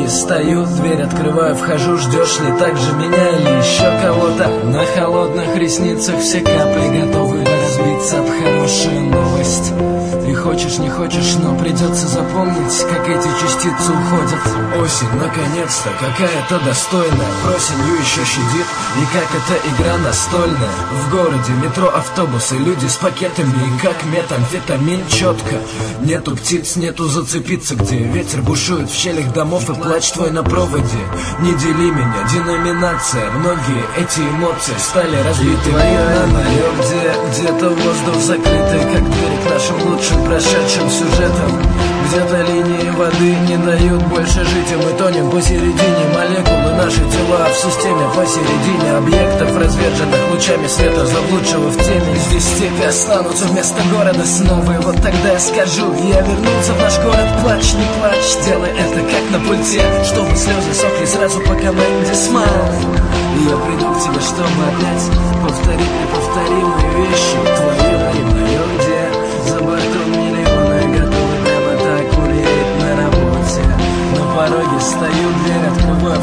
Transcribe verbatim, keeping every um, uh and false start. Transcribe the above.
пороге стою, дверь открываю, вхожу, ждешь ли так же меня или еще кого-то? На холодных ресницах все капли готовы разбиться об хорошую новость. Ты хочешь, не хочешь, но придется запомнить, как эти частицы уходят. Осень, наконец-то, какая-то достойная, просенью еще щадит, и как эта игра настольная. В городе метро, автобусы, люди с пакетами, и как метамфетамин четко. Нету птиц, нету зацепиться, где ветер бушует в щелях домов, и плач твой на проводе. Не дели меня, деноминация, многие эти эмоции стали разбитыми на мое, где где-то воздух закрытый, как двери к нашим лучшим прошедшим сюжетам. Где-то линии воды не дают больше жить, и мы тонем посередине. Молекулы, наши тела в системе посередине объектов, разверженных лучами света, заблудшего в теме. Здесь степи останутся вместо города снова, и вот тогда я скажу: я вернулся в наш город, плачь, не плачь, делай это как на пульте, чтобы слезы сохли сразу по команде смайл. И я приду к тебе, чтобы опять повторить неповторимые вещи, твое и мое, где за бортом миллионы готовы прямо так умереть на работе. На пороге стою, дверь открываю,